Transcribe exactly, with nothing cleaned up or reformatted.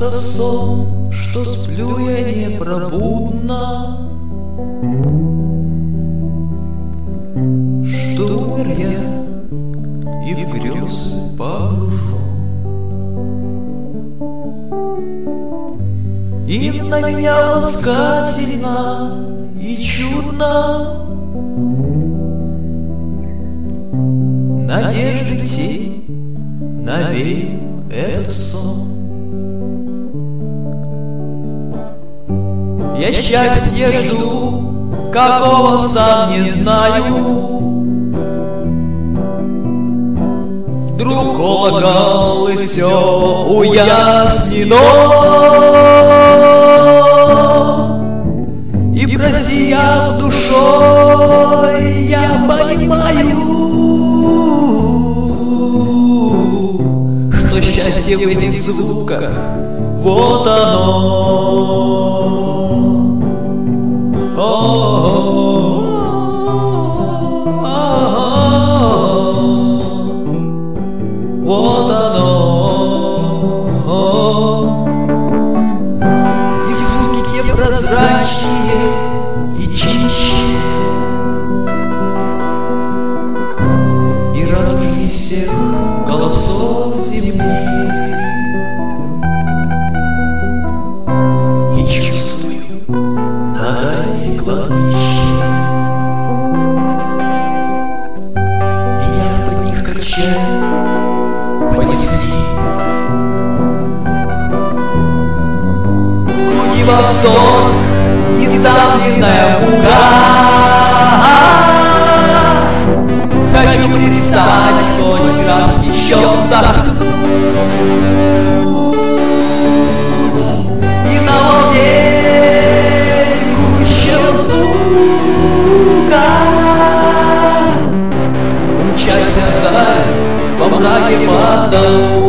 снится сон, что сплю я непробудно, что умер я и в грезы погружу. И на меня ласкательно и чудно надежды тень навеял этот сон. Я счастья жду, какого сам не знаю. Вдруг колокол и все уяснено, и просияв душой, я понимаю, что счастье в этих звуках, вот оно. Вот оно. И звуки те прозрачнее и чище, и радужней всех голосов земли. И чувствую на дальней кладбище меня под них качает. Понесли в круги восторг, несдавленная мука. Хочу пристать хоть раз еще вздохнуть, и на волне бегущего звука умчать вдаль во мраке потонуть.